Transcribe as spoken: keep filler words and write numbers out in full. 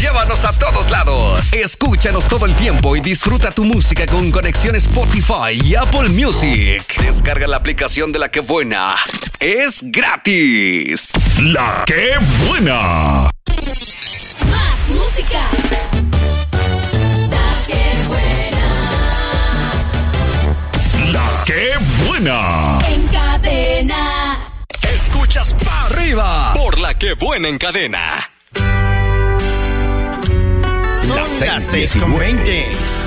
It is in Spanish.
llévanos a todos lados. Escúchanos todo el tiempo y disfruta tu música con conexión Spotify y Apple Music. Descarga la aplicación de La Que Buena. Es gratis. La Que Buena. Más música. La Que Buena. La Que Buena. En cadena. Escuchas pa' arriba por La Que Buena en cadena. Son las seis con veinte.